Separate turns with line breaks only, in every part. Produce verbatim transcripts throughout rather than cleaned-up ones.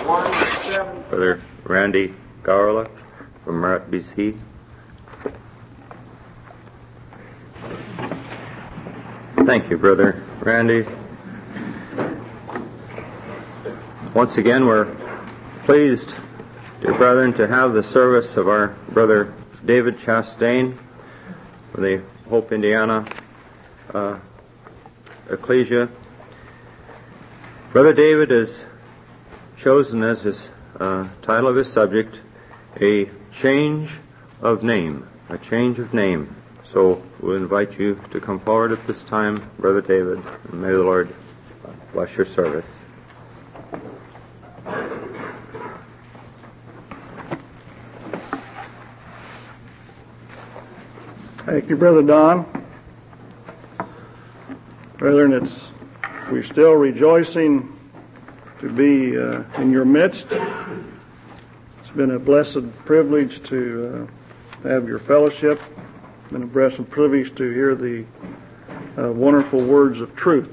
Brother Randy Garla from Marat, B C. Thank you, Brother Randy. Once again, we're pleased, dear brethren, to have the service of our Brother David Chastain from the Hope, Indiana uh, Ecclesia. Brother David is chosen as his uh, title of his subject, A Change of Name. A Change of Name. So we'll invite you to come forward at this time, Brother David, and may the Lord bless your service.
Thank you, Brother Don. Brethren, it's we're still rejoicing to be uh, in your midst. It's been a blessed privilege to uh, have your fellowship. It's been a blessed privilege to hear the uh, wonderful words of truth.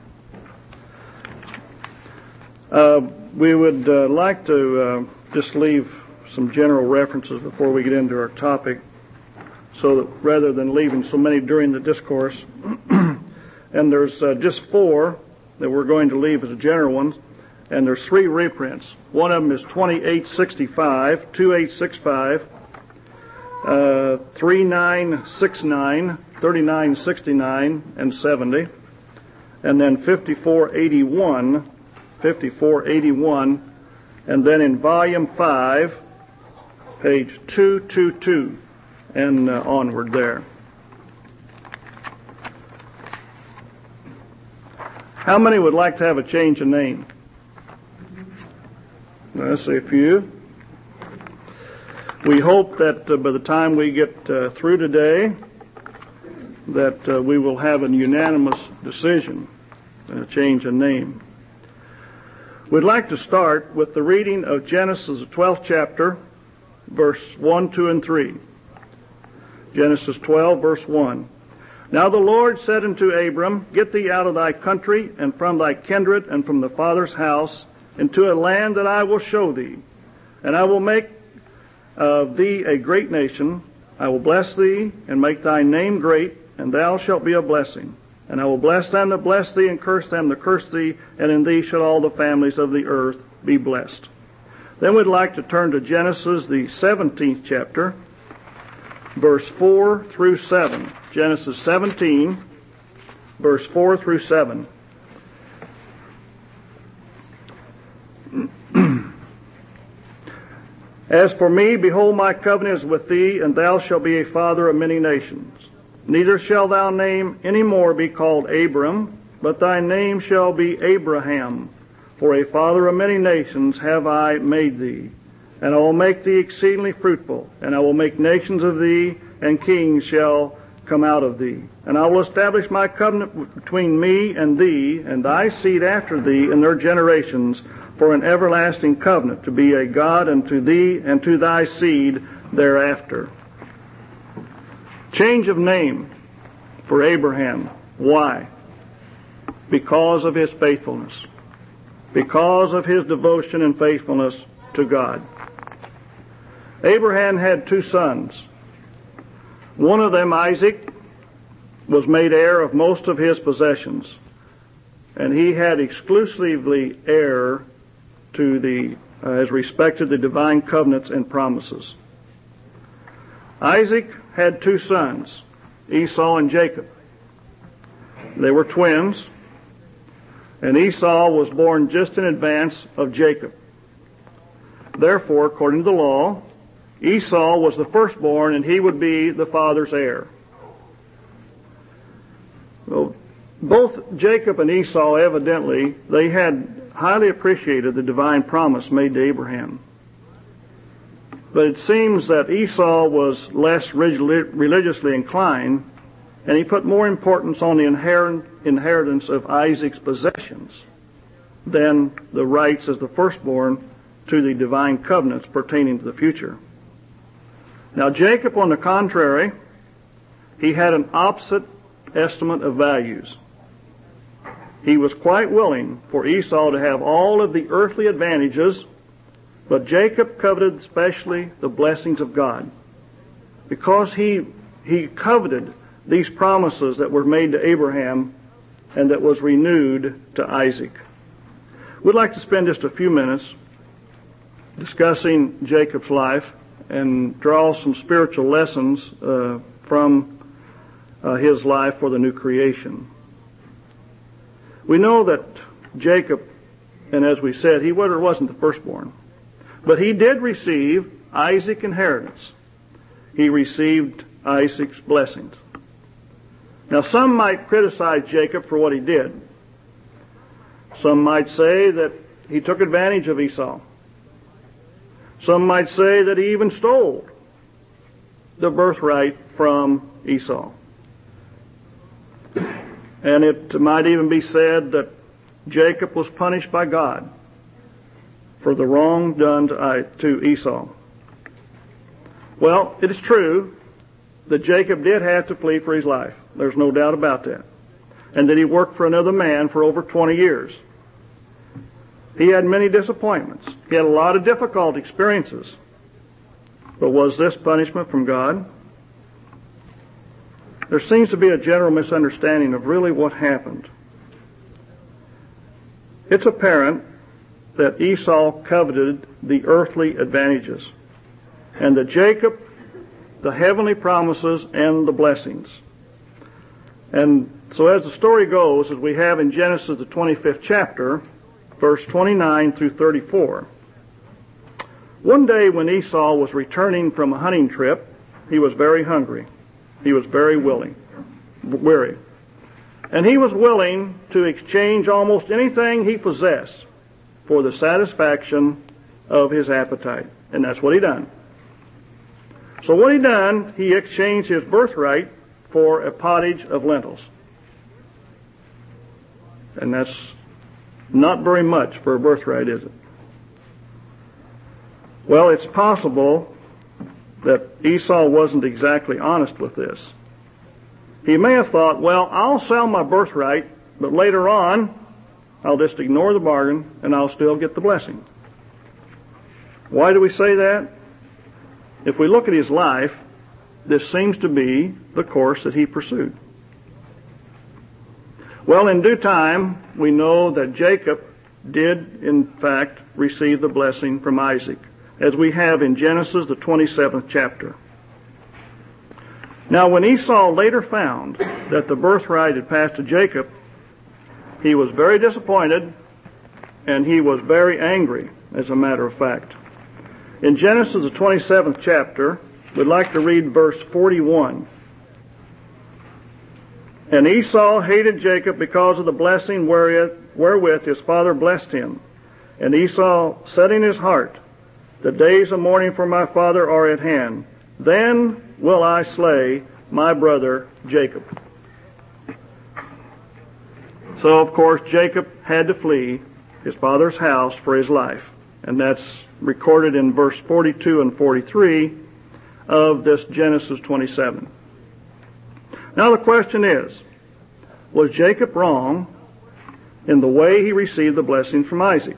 Uh, we would uh, like to uh, just leave some general references before we get into our topic, so that rather than leaving so many during the discourse, and there's uh, just four that we're going to leave as a general ones, and there's three reprints. One of them is twenty-eight sixty-five, twenty-eight sixty-five, uh, thirty-nine sixty-nine, thirty-nine sixty-nine, and seventy, and then fifty-four eighty-one, fifty-four eighty-one, and then in volume five, page two twenty-two, and uh, onward there. How many would like to have a change of name? I see a few. We hope that uh, by the time we get uh, through today, that uh, we will have a unanimous decision, a change of name. We'd like to start with the reading of Genesis, the twelfth chapter, verse one, two, and three. Genesis twelve, verse one. Now the Lord said unto Abram, Get thee out of thy country, and from thy kindred, and from the father's house, into a land that I will show thee. And I will make of thee a great nation. I will bless thee, and make thy name great, and thou shalt be a blessing. And I will bless them that bless thee, and curse them that curse thee, and in thee shall all the families of the earth be blessed. Then we'd like to turn to Genesis, the seventeenth chapter, verse four through seven. Genesis seventeen, verse four through seven. As for me, behold, my covenant is with thee, and thou shalt be a father of many nations. Neither shalt thou name any more be called Abram, but thy name shall be Abraham. For a father of many nations have I made thee. And I will make thee exceedingly fruitful, and I will make nations of thee, and kings shall come out of thee. And I will establish my covenant between me and thee, and thy seed after thee in their generations, for an everlasting covenant, to be a God unto thee and to thy seed thereafter. Change of name for Abraham. Why? Because of his faithfulness. Because of his devotion and faithfulness to God. Abraham had two sons. One of them, Isaac, was made heir of most of his possessions, and he had exclusively heir to the, uh, as respected the divine covenants and promises. Isaac had two sons, Esau and Jacob. They were twins, and Esau was born just in advance of Jacob. Therefore, according to the law, Esau was the firstborn, and he would be the father's heir. Well, both Jacob and Esau, evidently, they had highly appreciated the divine promise made to Abraham. But it seems that Esau was less religiously inclined, and he put more importance on the inheritance of Isaac's possessions than the rights as the firstborn to the divine covenants pertaining to the future. Now, Jacob, on the contrary, he had an opposite estimate of values. He was quite willing for Esau to have all of the earthly advantages But Jacob coveted especially the blessings of God, because he he coveted these promises that were made to Abraham and that was renewed to Isaac. We'd like to spend just a few minutes discussing Jacob's life and draw some spiritual lessons uh, from uh, his life for the new creation. We know that Jacob, and as we said, he wasn't the firstborn, but he did receive Isaac's inheritance. He received Isaac's blessings. Now, some might criticize Jacob for what he did. Some might say that he took advantage of Esau. Some might say that he even stole the birthright from Esau. And it might even be said that Jacob was punished by God for the wrong done to, to Esau. Well, it is true that Jacob did have to flee for his life. There's no doubt about that. And that he worked for another man for over twenty years. He had many disappointments. He had a lot of difficult experiences. But was this punishment from God? There seems to be a general misunderstanding of really what happened. It's apparent that Esau coveted the earthly advantages, and that Jacob the heavenly promises and the blessings. And so as the story goes, as we have in Genesis the twenty-fifth chapter, verse twenty-nine through thirty-four. One day when Esau was returning from a hunting trip, he was very hungry. He was very willing, weary. And he was willing to exchange almost anything he possessed for the satisfaction of his appetite. And that's what he done. So what he done, he exchanged his birthright for a pottage of lentils. And that's not very much for a birthright, is it? Well, it's possible that Esau wasn't exactly honest with this. He may have thought, well, I'll sell my birthright, but later on, I'll just ignore the bargain and I'll still get the blessing. Why do we say that? If we look at his life, this seems to be the course that he pursued. Well, in due time, we know that Jacob did, in fact, receive the blessing from Isaac, as we have in Genesis, the twenty-seventh chapter. Now, when Esau later found that the birthright had passed to Jacob, he was very disappointed, and he was very angry, as a matter of fact. In Genesis, the twenty-seventh chapter, we'd like to read verse forty-one. And Esau hated Jacob because of the blessing wherewith his father blessed him. And Esau said in his heart, the days of mourning for my father are at hand. Then will I slay my brother Jacob. So, of course, Jacob had to flee his father's house for his life. And that's recorded in verse forty-two and forty-three of this Genesis twenty-seven. Now the question is, was Jacob wrong in the way he received the blessing from Isaac?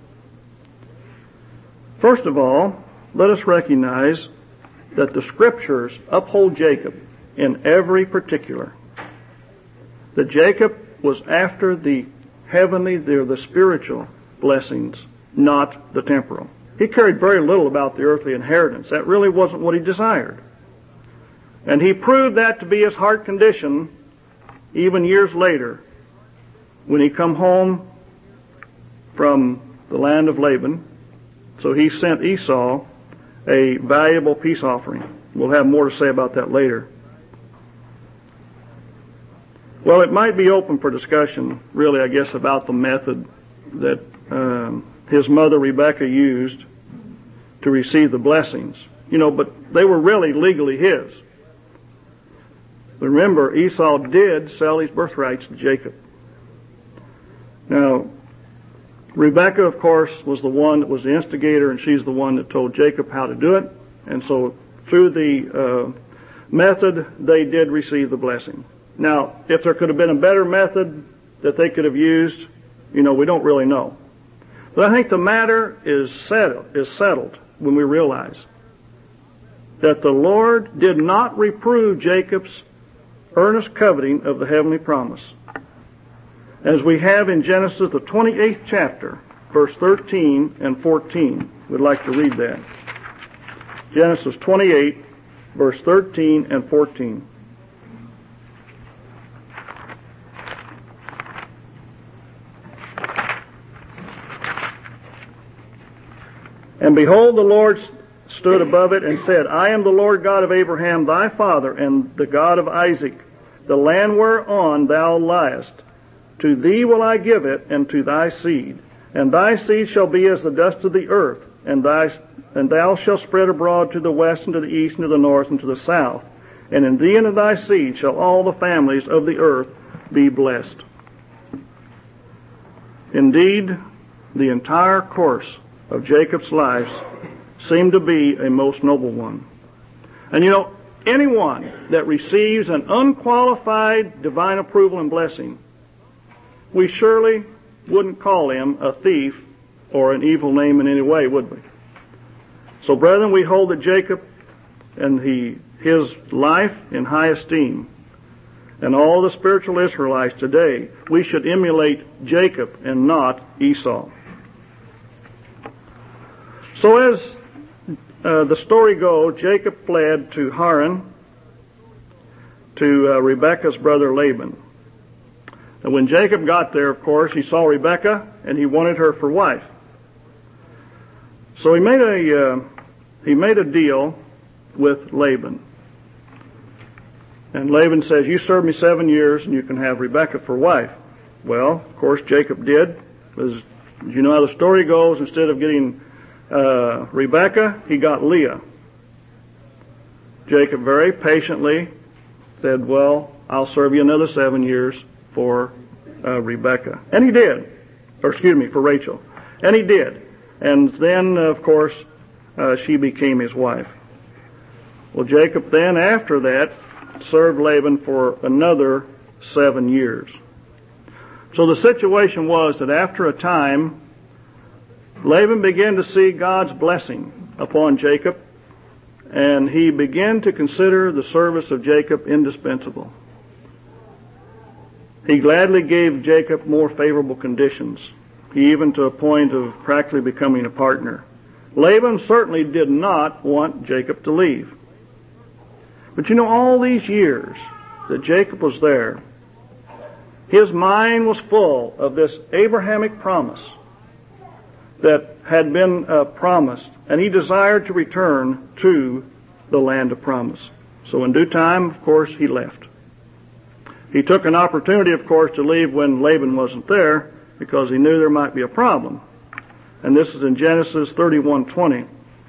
First of all, let us recognize that the Scriptures uphold Jacob in every particular. That Jacob was after the heavenly, the, the spiritual blessings, not the temporal. He cared very little about the earthly inheritance. That really wasn't what he desired. And he proved that to be his heart condition even years later when he come home from the land of Laban. So he sent Esau a valuable peace offering. We'll have more to say about that later. Well, it might be open for discussion, really, I guess, about the method that um, his mother Rebekah used to receive the blessings. You know, but they were really legally his. But remember, Esau did sell his birthrights to Jacob. Now, Rebekah, of course, was the one that was the instigator, and she's the one that told Jacob how to do it. And so through the uh, method, they did receive the blessing. Now, if there could have been a better method that they could have used, you know, we don't really know. But I think the matter is settled, is settled when we realize that the Lord did not reprove Jacob's earnest coveting of the heavenly promise. As we have in Genesis, the twenty-eighth chapter, verse thirteen and fourteen. We'd like to read that. Genesis twenty-eight, verse thirteen and fourteen. And behold, the Lord stood above it and said, I am the Lord God of Abraham thy father, and the God of Isaac. The land whereon thou liest, to thee will I give it, and to thy seed. And thy seed shall be as the dust of the earth, and thy and thou shalt spread abroad to the west, and to the east, and to the north, and to the south. And in thee and in thy seed shall all the families of the earth be blessed. Indeed, the entire course of Jacob's life seemed to be a most noble one. And you know, anyone that receives an unqualified divine approval and blessing, we surely wouldn't call him a thief or an evil name in any way, would we? So, brethren, we hold that Jacob and he, his life in high esteem. And all the spiritual Israelites today, we should emulate Jacob and not Esau. So as uh, the story goes, Jacob fled to Haran to uh, Rebekah's brother Laban. And when Jacob got there, of course, he saw Rebekah and he wanted her for wife. So he made a uh, he made a deal with Laban. And Laban says, you serve me seven years and you can have Rebekah for wife. Well, of course, Jacob did. As you know how the story goes, instead of getting uh, Rebekah, he got Leah. Jacob very patiently said, well, I'll serve you another seven years for uh, Rebekah. And he did. Or excuse me, for Rachel. And he did. And then, of course, uh, she became his wife. Well, Jacob then, after that, served Laban for another seven years. So the situation was that after a time, Laban began to see God's blessing upon Jacob, and he began to consider the service of Jacob indispensable. He gladly gave Jacob more favorable conditions, he even to a point of practically becoming a partner. Laban certainly did not want Jacob to leave. But you know, all these years that Jacob was there, his mind was full of this Abrahamic promise that had been uh, promised, and he desired to return to the land of promise. So in due time, of course, he left. He took an opportunity, of course, to leave when Laban wasn't there, because he knew there might be a problem. And this is in Genesis thirty-one twenty.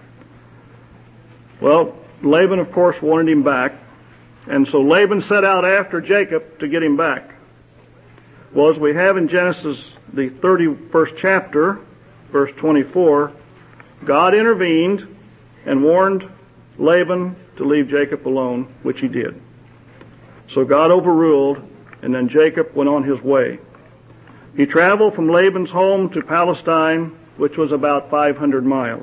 Well, Laban, of course, wanted him back, and so Laban set out after Jacob to get him back. Well, as we have in Genesis, the thirty-first chapter, verse twenty-four, God intervened and warned Laban to leave Jacob alone, which he did. So God overruled, and then Jacob went on his way. He traveled from Laban's home to Palestine, which was about five hundred miles.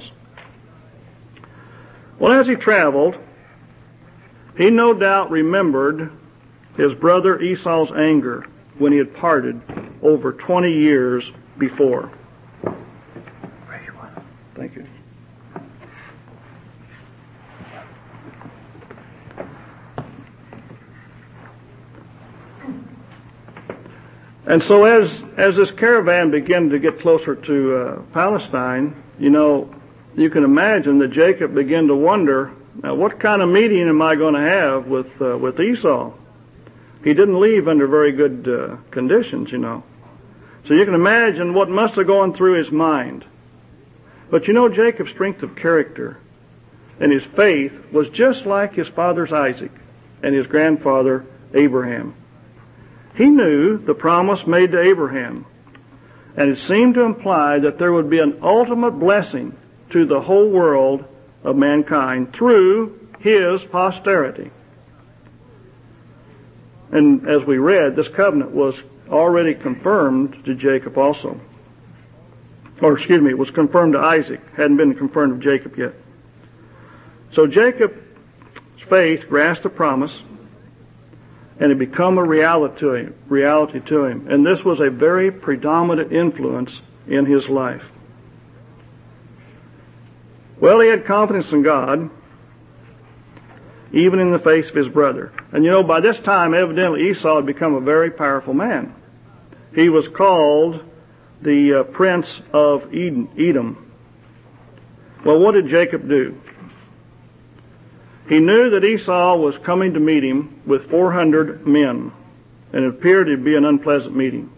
Well, as he traveled, he no doubt remembered his brother Esau's anger when he had parted over twenty years before. Thank you. And so as as this caravan began to get closer to uh, Palestine, you know, you can imagine that Jacob began to wonder, now, what kind of meeting am I going to have with uh, with Esau? He didn't leave under very good uh, conditions, you know. So you can imagine what must have gone through his mind. But you know, Jacob's strength of character and his faith was just like his father's Isaac and his grandfather Abraham. He knew the promise made to Abraham, and it seemed to imply that there would be an ultimate blessing to the whole world of mankind through his posterity. And as we read, this covenant was already confirmed to Jacob also. Or excuse me, it was confirmed to Isaac, hadn't been confirmed to Jacob yet. So Jacob's faith grasped the promise, and it became a reality to him, reality to him. And this was a very predominant influence in his life. Well, he had confidence in God, even in the face of his brother. And you know, by this time, evidently, Esau had become a very powerful man. He was called the uh, Prince of Edom. Well, what did Jacob do? He knew that Esau was coming to meet him with four hundred men, and it appeared to be an unpleasant meeting.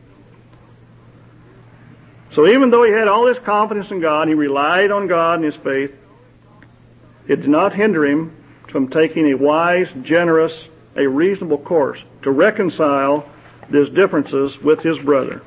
So even though he had all this confidence in God, he relied on God and his faith, it did not hinder him from taking a wise, generous, a reasonable course to reconcile these differences with his brother.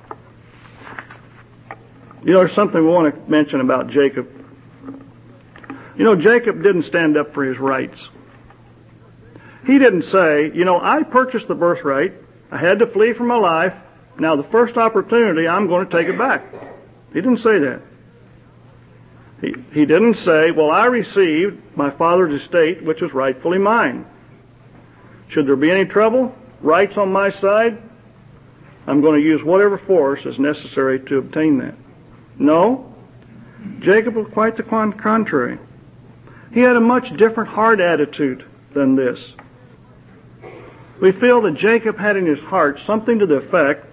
You know, there's something we want to mention about Jacob. You know, Jacob didn't stand up for his rights. He didn't say, you know, I purchased the birthright. I had to flee for my life. Now, the first opportunity, I'm going to take it back. He didn't say that. He, he didn't say, well, I received my father's estate, which is rightfully mine. Should there be any trouble, rights on my side, I'm going to use whatever force is necessary to obtain that. No. Jacob was quite the contrary. He had a much different heart attitude than this. We feel that Jacob had in his heart something to the effect,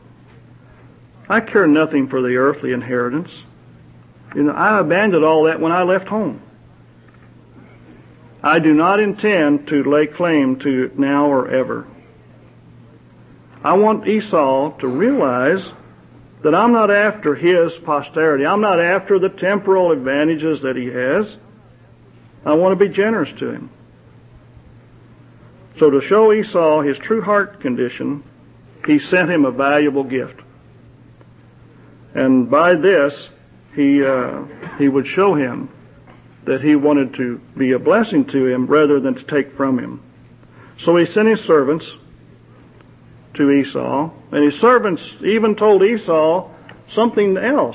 I care nothing for the earthly inheritance. You know, I abandoned all that when I left home. I do not intend to lay claim to it now or ever. I want Esau to realize that I'm not after his posterity. I'm not after the temporal advantages that he has. I want to be generous to him. So to show Esau his true heart condition, he sent him a valuable gift. And by this, he uh, he would show him that he wanted to be a blessing to him rather than to take from him. So he sent his servants to Esau, and his servants even told Esau something else.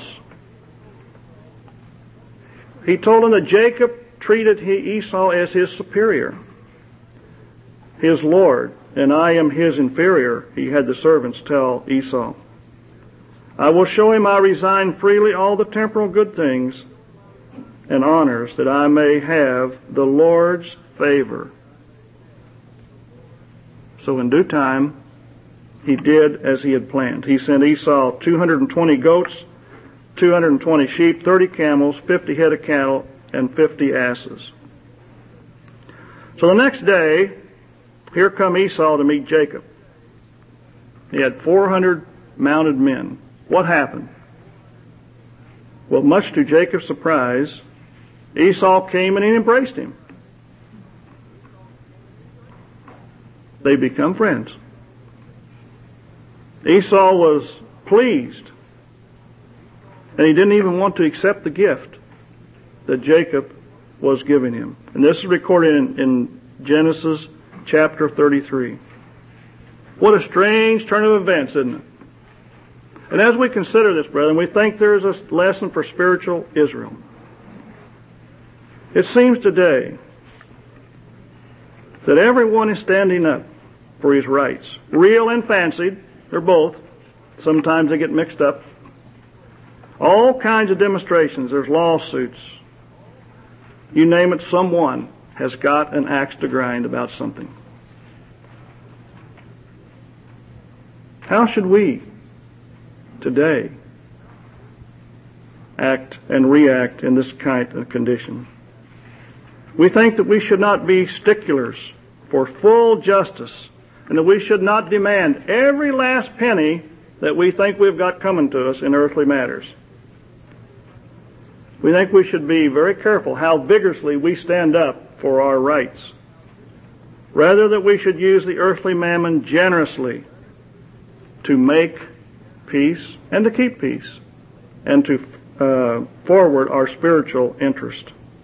He told him that Jacob treated Esau as his superior, his lord, and I am his inferior, he had the servants tell Esau. I will show him I resign freely all the temporal good things and honors, that I may have the Lord's favor. So in due time, he did as he had planned. He sent Esau two hundred twenty goats, two hundred twenty sheep, thirty camels, fifty head of cattle, and fifty asses. So the next day, here come Esau to meet Jacob. He had four hundred mounted men. What happened? Well, much to Jacob's surprise, Esau came and he embraced him. They become friends. Esau was pleased, and he didn't even want to accept the gift that Jacob was giving him. And this is recorded in, in Genesis chapter thirty-three. What a strange turn of events, isn't it? And as we consider this, brethren, we think there is a lesson for spiritual Israel. It seems today that everyone is standing up for his rights, real and fancied. They're both. Sometimes they get mixed up. All kinds of demonstrations. There's lawsuits. You name it, someone has got an axe to grind about something. How should we today act and react in this kind of condition? We think that we should not be sticklers for full justice, and that we should not demand every last penny that we think we've got coming to us in earthly matters. We think we should be very careful how vigorously we stand up for our rights. Rather, that we should use the earthly mammon generously to make peace and to keep peace and to uh, forward our spiritual interest.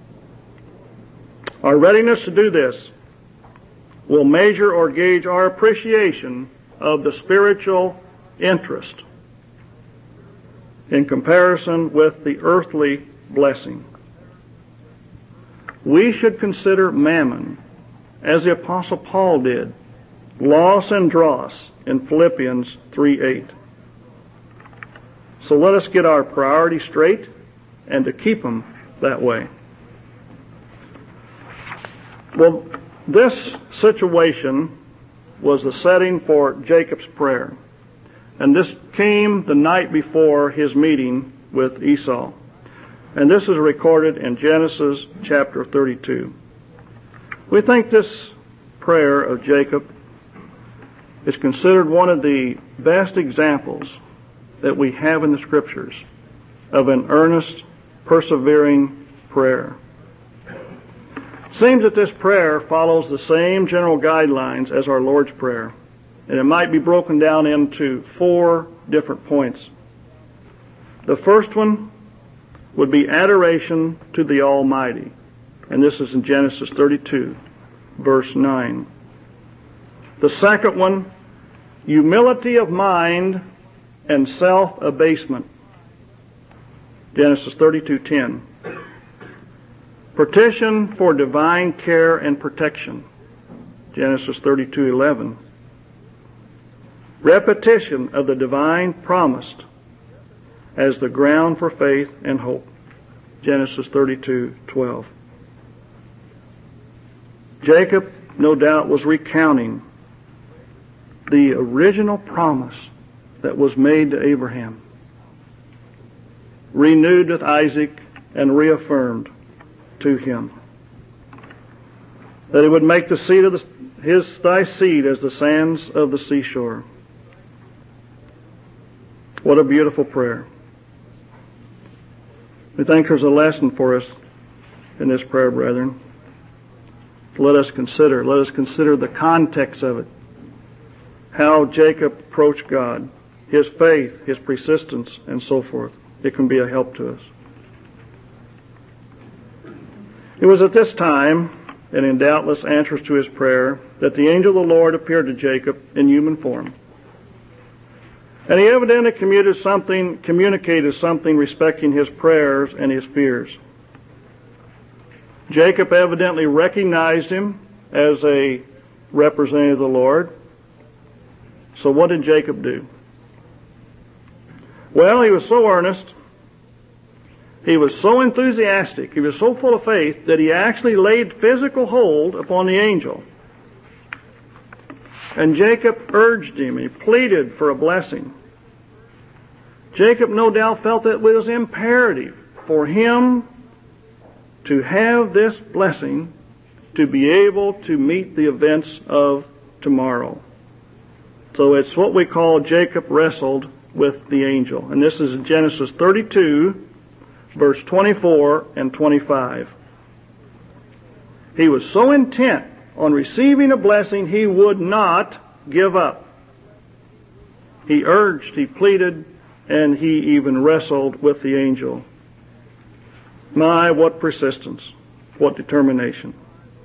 Our readiness to do this will measure or gauge our appreciation of the spiritual interest in comparison with the earthly blessing. We should consider mammon, as the Apostle Paul did, loss and dross in Philippians three eight. So let us get our priorities straight and to keep them that way. Well, this situation was the setting for Jacob's prayer. And this came the night before his meeting with Esau. And this is recorded in Genesis chapter thirty-two. We think this prayer of Jacob is considered one of the best examples that we have in the Scriptures of an earnest, persevering prayer. It seems that this prayer follows the same general guidelines as our Lord's Prayer, and it might be broken down into four different points. The first one would be adoration to the Almighty, and this is in Genesis thirty-two, verse nine. The second one, humility of mind and self-abasement, Genesis thirty-two ten. Petition for divine care and protection, Genesis thirty-two eleven. Repetition of the divine promised as the ground for faith and hope, Genesis thirty-two twelve. Jacob, no doubt, was recounting the original promise that was made to Abraham, renewed with Isaac and reaffirmed to him, that he would make the seed of the, his thy seed as the sands of the seashore. What a beautiful prayer. We think there's a lesson for us in this prayer, brethren. Let us consider, let us consider the context of it. How Jacob approached God, his faith, his persistence, and so forth. It can be a help to us. It was at this time, and in doubtless answers to his prayer, that the angel of the Lord appeared to Jacob in human form. And he evidently communicated something, communicated something respecting his prayers and his fears. Jacob evidently recognized him as a representative of the Lord. So what did Jacob do? Well, he was so earnest, he was so enthusiastic, he was so full of faith that he actually laid physical hold upon the angel. And Jacob urged him, he pleaded for a blessing. Jacob no doubt felt that it was imperative for him to have this blessing to be able to meet the events of tomorrow. So it's what we call Jacob wrestled with the angel. And this is in Genesis thirty-two, verse twenty-four and twenty-five. He was so intent on receiving a blessing, he would not give up. He urged, he pleaded, and he even wrestled with the angel. My, what persistence, what determination.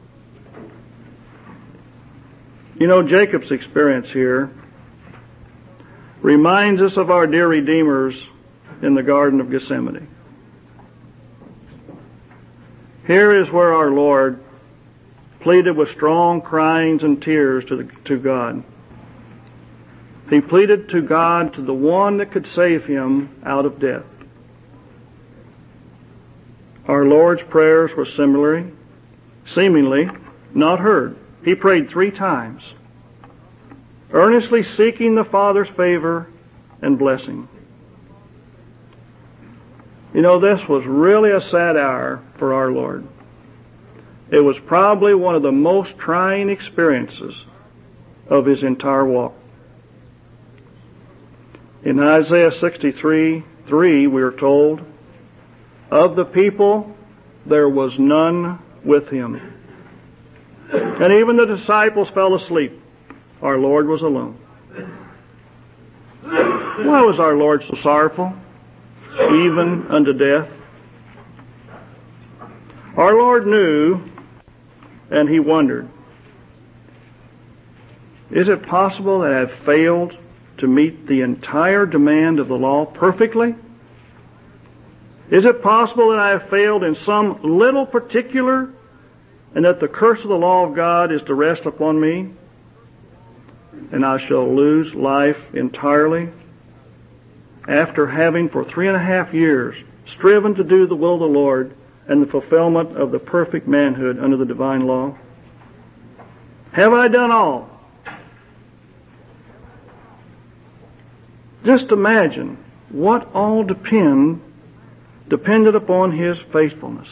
You know, Jacob's experience here reminds us of our dear Redeemer's in the Garden of Gethsemane. Here is where our Lord pleaded with strong cryings and tears to, the, to God. He pleaded to God, to the one that could save him out of death. Our Lord's prayers were similarly, seemingly not heard. He prayed three times, earnestly seeking the Father's favor and blessing. You know, this was really a sad hour for our Lord. It was probably one of the most trying experiences of his entire walk. In Isaiah sixty-three three, we are told, of the people there was none with him. And even the disciples fell asleep. Our Lord was alone. Why was our Lord so sorrowful, even unto death? Our Lord knew, and he wondered, is it possible that I have failed to meet the entire demand of the law perfectly Is it possible that I have failed in some little particular, and that the curse of the law of God is to rest upon me, and I shall lose life entirely, after having for three and a half years striven to do the will of the Lord and the fulfillment of the perfect manhood under the divine law? Have I done all? Just imagine what all depend depended upon his faithfulness.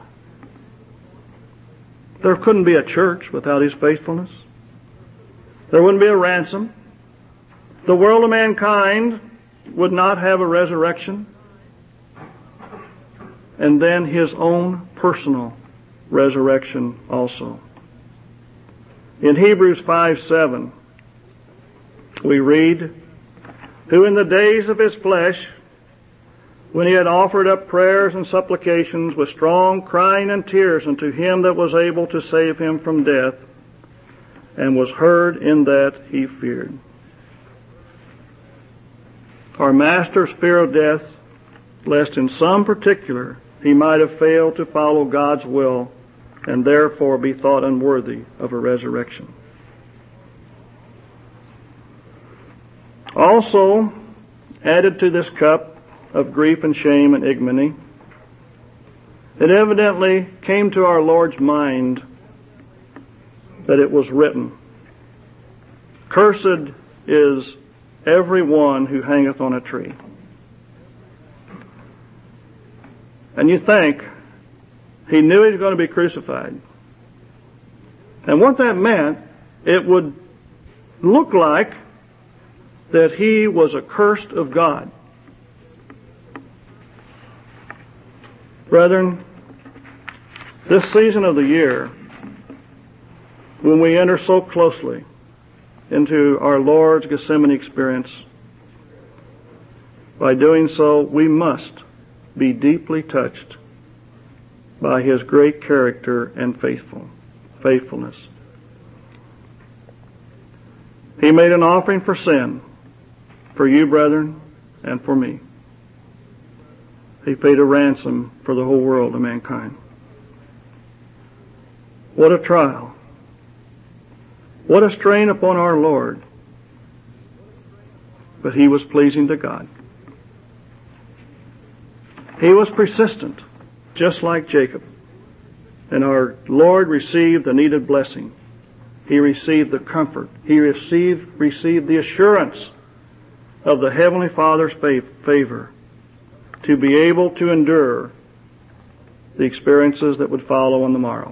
There couldn't be a church without his faithfulness. There wouldn't be a ransom. The world of mankind would not have a resurrection. And then his own personal resurrection also. In Hebrews five seven, we read, who in the days of his flesh, when he had offered up prayers and supplications with strong crying and tears unto him that was able to save him from death, and was heard in that he feared. Our Master's fear of death, lest in some particular he might have failed to follow God's will, and therefore be thought unworthy of a resurrection. Also, added to this cup of grief and shame and ignominy, it evidently came to our Lord's mind that it was written, cursed is every one who hangeth on a tree. And you think, he knew he was going to be crucified. And what that meant, it would look like that he was accursed of God. Brethren, this season of the year, when we enter so closely into our Lord's Gethsemane experience, by doing so, we must be deeply touched by his great character and faithful faithfulness. He made an offering for sin, for you, brethren, and for me. He paid a ransom for the whole world of mankind. What a trial. What a strain upon our Lord. But he was pleasing to God. He was persistent, just like Jacob. And our Lord received the needed blessing. He received the comfort. He received, received the assurance of the Heavenly Father's favor to be able to endure the experiences that would follow on the morrow.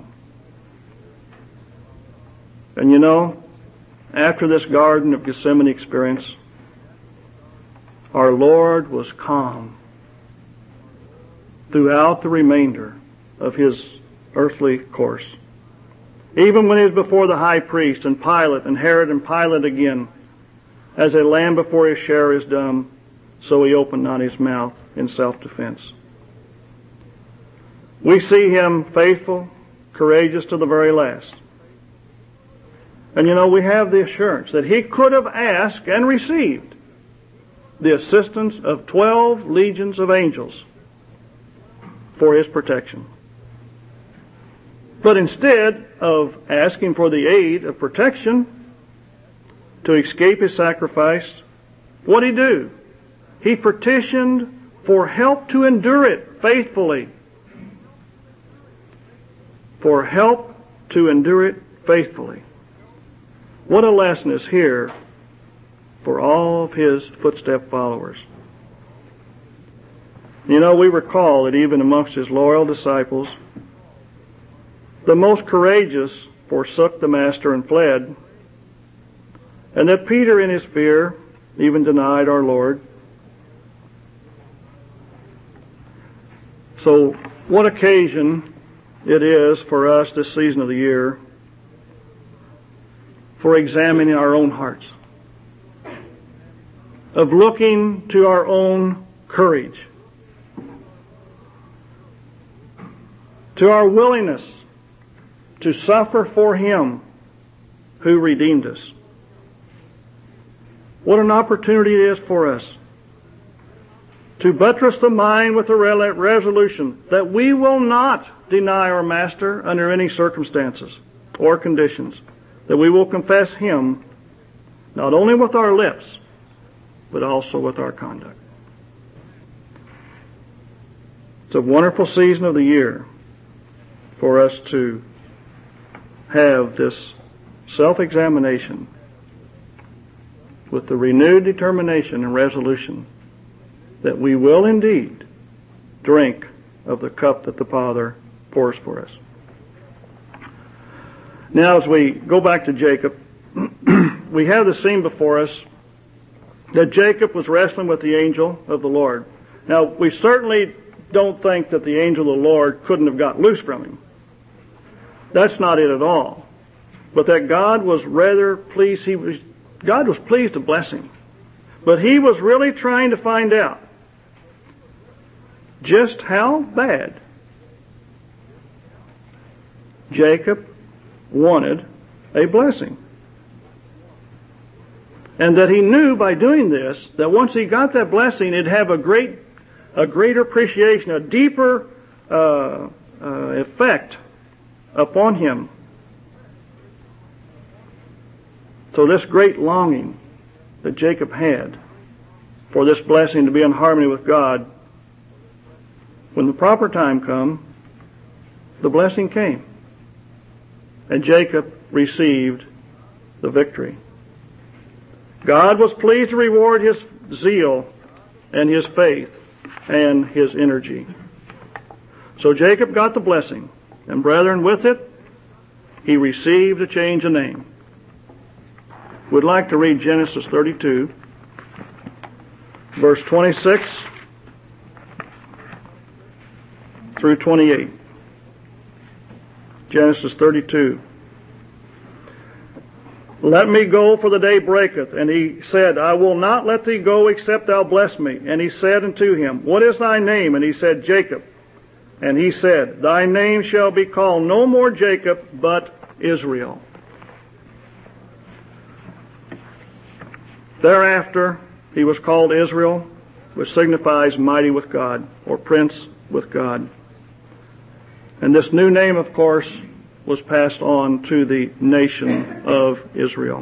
And you know, after this Garden of Gethsemane experience, our Lord was calm throughout the remainder of his earthly course. Even when he was before the high priest and Pilate and Herod and Pilate again, as a lamb before his shearer is dumb, so he opened not his mouth in self-defense. We see him faithful, courageous to the very last. And you know, we have the assurance that he could have asked and received the assistance of twelve legions of angels for his protection. But instead of asking for the aid of protection to escape his sacrifice, what did he do? He petitioned for help to endure it faithfully. For help to endure it faithfully. What a lesson is here for all of his footstep followers. You know, we recall that even amongst his loyal disciples, the most courageous forsook the Master and fled, and that Peter in his fear even denied our Lord. So what occasion it is for us this season of the year for examining our own hearts, of looking to our own courage, to our willingness to suffer for him who redeemed us. What an opportunity it is for us to buttress the mind with a resolution that we will not deny our Master under any circumstances or conditions, that we will confess Him not only with our lips, but also with our conduct. It's a wonderful season of the year for us to have this self-examination with the renewed determination and resolution that we will indeed drink of the cup that the Father pours for us. Now, as we go back to Jacob, we have the scene before us that Jacob was wrestling with the angel of the Lord. Now, we certainly don't think that the angel of the Lord couldn't have got loose from him. That's not it at all. But that God was rather pleased. He was, God was pleased to bless him. But he was really trying to find out just how bad Jacob wanted a blessing. And that he knew by doing this that once he got that blessing, it'd have a great, a greater appreciation, a deeper uh, uh, effect upon him. So this great longing that Jacob had for this blessing to be in harmony with God, when the proper time come, the blessing came. And Jacob received the victory. God was pleased to reward his zeal and his faith and his energy. So Jacob got the blessing. And brethren, with it, he received a change of name. We'd like to read Genesis thirty-two, verse twenty-six through twenty-eight. Genesis thirty-two. Let me go, for the day breaketh. And he said, I will not let thee go, except thou bless me. And he said unto him, What is thy name? And he said, Jacob. And he said, Thy name shall be called no more Jacob, but Israel. Thereafter, he was called Israel, which signifies mighty with God, or prince with God. And this new name, of course, was passed on to the nation of Israel.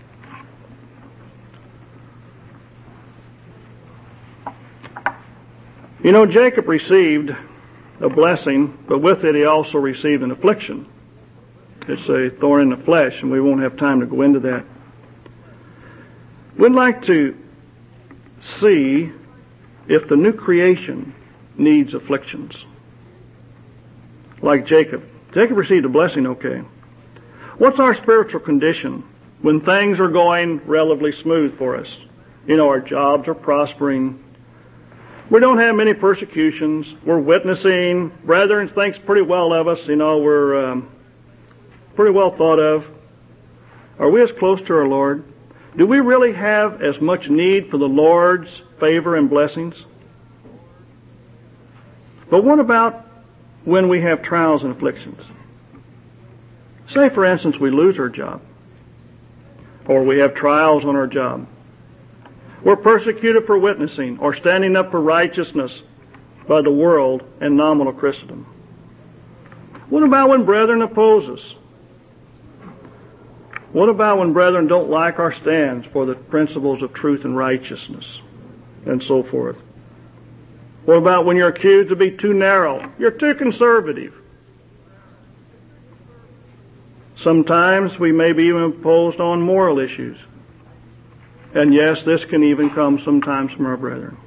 You know, Jacob received a blessing, but with it he also received an affliction. It's a thorn in the flesh, and we won't have time to go into that. We'd like to see if the new creation needs afflictions. Like Jacob. Jacob received a blessing, okay. What's our spiritual condition when things are going relatively smooth for us? You know, our jobs are prospering. We don't have many persecutions. We're witnessing. Brethren thinks pretty well of us. You know, we're um, pretty well thought of. Are we as close to our Lord? Do we really have as much need for the Lord's favor and blessings? But what about when we have trials and afflictions? Say, for instance, we lose our job, or we have trials on our job. We're persecuted for witnessing or standing up for righteousness by the world and nominal Christendom. What about when brethren oppose us? What about when brethren don't like our stands for the principles of truth and righteousness, and so forth? What about when you're accused of being too narrow? You're too conservative. Sometimes we may be even opposed on moral issues. And yes, this can even come sometimes from our brethren.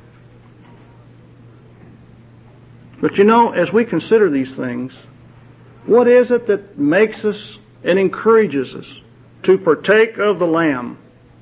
But you know, as we consider these things, what is it that makes us and encourages us to partake of the Lamb?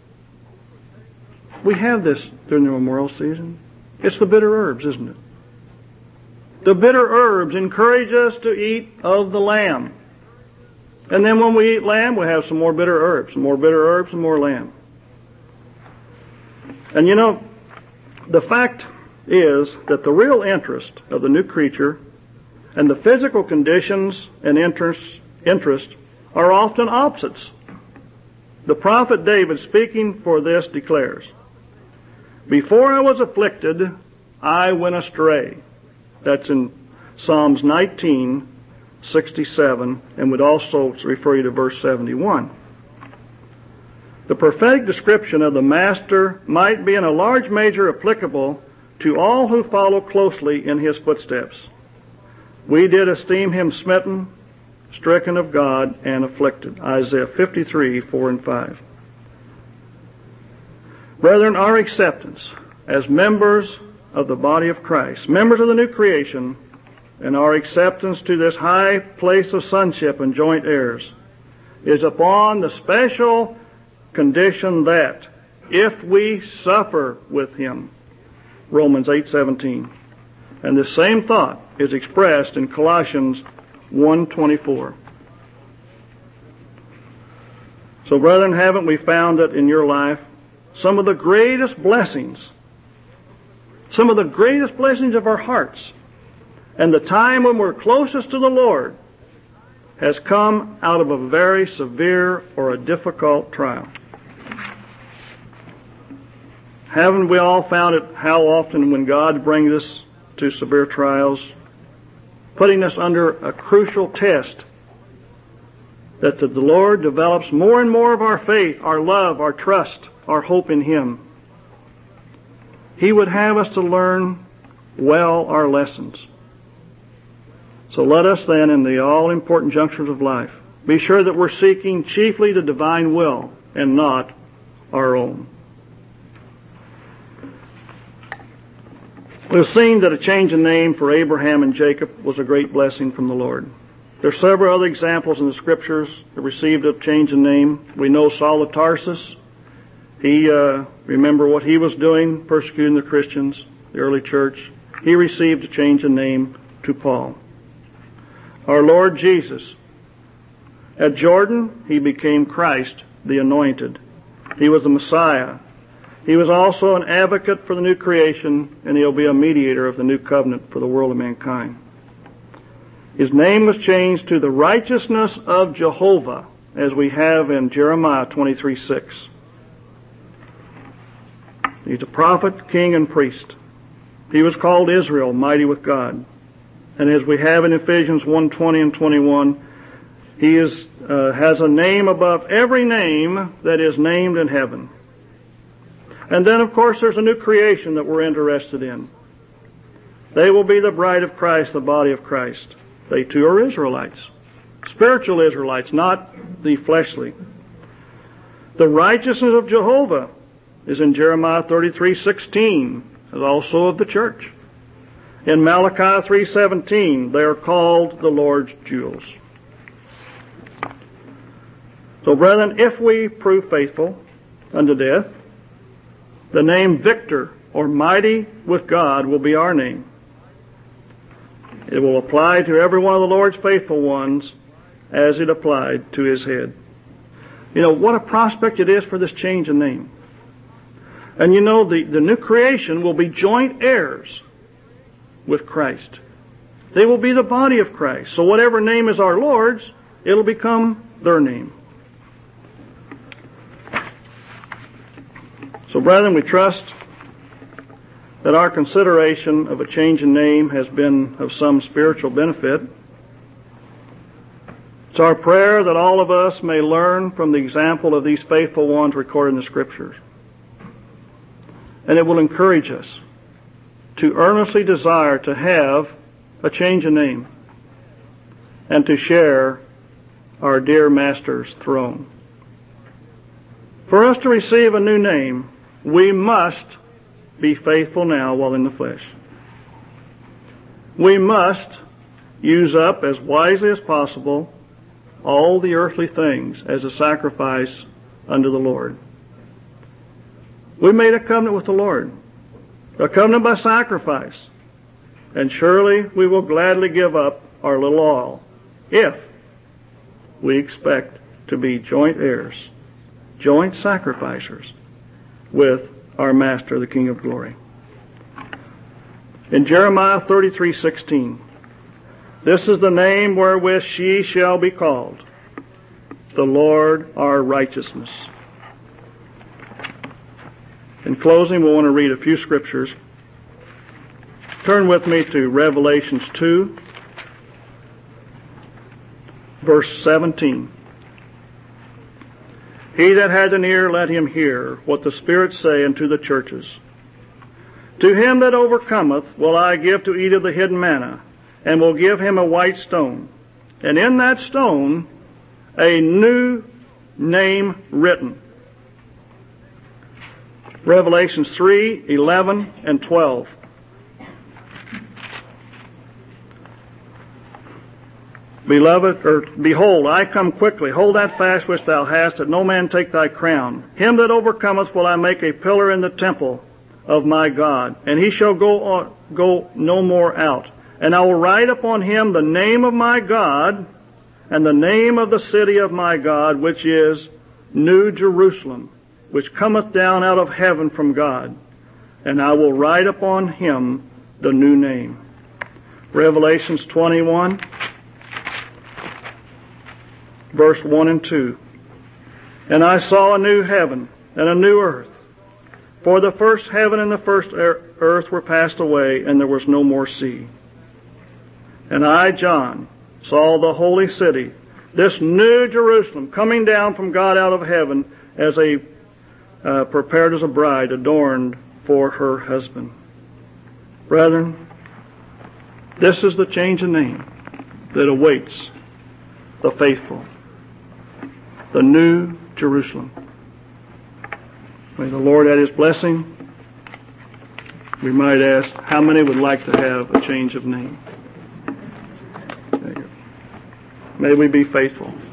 We have this during the memorial season. It's the bitter herbs, isn't it? The bitter herbs encourage us to eat of the Lamb. And then when we eat lamb, we have some more bitter herbs, some more bitter herbs, some more lamb. And you know, the fact is that the real interest of the new creature and the physical conditions and interest, interest are often opposites. The prophet David, speaking for this, declares, Before I was afflicted, I went astray. That's in Psalms nineteen, sixty-seven, and would also refer you to verse seventy-one. The prophetic description of the Master might be in a large measure applicable to all who follow closely in his footsteps. We did esteem him smitten, stricken of God, and afflicted. Isaiah fifty-three, four and five. Brethren, our acceptance as members of the body of Christ, members of the new creation, and our acceptance to this high place of sonship and joint heirs is upon the special condition that if we suffer with him, Romans eight seventeen. And the same thought is expressed in Colossians one twenty-four. So, brethren, haven't we found that in your life some of the greatest blessings, some of the greatest blessings of our hearts, and the time when we're closest to the Lord has come out of a very severe or a difficult trial? Haven't we all found it how often when God brings us to severe trials, putting us under a crucial test, that the Lord develops more and more of our faith, our love, our trust, our hope in him? He would have us to learn well our lessons. So let us then, in the all-important junctures of life, be sure that we're seeking chiefly the divine will and not our own. We've seen that a change in name for Abraham and Jacob was a great blessing from the Lord. There are several other examples in the Scriptures that received a change in name. We know Saul of Tarsus. He, uh, remember what he was doing, persecuting the Christians, the early church. He received a change in name to Paul. Our Lord Jesus, at Jordan, he became Christ, the Anointed. He was the Messiah. He was also an advocate for the new creation, and he'll be a mediator of the new covenant for the world of mankind. His name was changed to the righteousness of Jehovah, as we have in Jeremiah twenty-three six. He's a prophet, king, and priest. He was called Israel, mighty with God. And as we have in Ephesians one twenty and twenty-one, he is, uh, has a name above every name that is named in heaven. And then, of course, there's a new creation that we're interested in. They will be the bride of Christ, the body of Christ. They too are Israelites, spiritual Israelites, not the fleshly. The righteousness of Jehovah is in Jeremiah thirty-three sixteen, as also of the church. In Malachi three seventeen, they are called the Lord's jewels. So, brethren, if we prove faithful unto death, the name Victor, or mighty with God, will be our name. It will apply to every one of the Lord's faithful ones as it applied to his head. You know, what a prospect it is for this change in name. And you know, the, the new creation will be joint heirs with Christ. They will be the body of Christ. So whatever name is our Lord's, it'll become their name. So, brethren, we trust that our consideration of a change in name has been of some spiritual benefit. It's our prayer that all of us may learn from the example of these faithful ones recorded in the Scriptures. And it will encourage us to earnestly desire to have a change in name and to share our dear Master's throne. For us to receive a new name, we must be faithful now while in the flesh. We must use up as wisely as possible all the earthly things as a sacrifice unto the Lord. We made a covenant with the Lord, a covenant by sacrifice, and surely we will gladly give up our little all if we expect to be joint heirs, joint sacrificers with our Master, the King of Glory. In Jeremiah thirty-three sixteen, this is the name wherewith she shall be called, the Lord our righteousness. In closing, we want to read a few scriptures Turn with me to Revelations two, verse seventeen. He that hath an ear, let him hear what the Spirit say unto the churches. To him that overcometh will I give to eat of the hidden manna, and will give him a white stone, and in that stone a new name written. Revelations three, eleven, and twelve. Beloved, or behold, I come quickly. Hold that fast which thou hast, that no man take thy crown. Him that overcometh will I make a pillar in the temple of my God, and he shall go on, go no more out. And I will write upon him the name of my God, and the name of the city of my God, which is New Jerusalem, which cometh down out of heaven from God. And I will write upon him the new name. Revelations twenty-one, verse one and two. And I saw a new heaven and a new earth. For the first heaven and the first earth were passed away, and there was no more sea. And I, John, saw the holy city, this new Jerusalem, coming down from God out of heaven, as a uh, prepared as a bride, adorned for her husband. Brethren, this is the change of name that awaits the faithful, the new Jerusalem. May the Lord add His blessing. We might ask, how many would like to have a change of name? May we be faithful.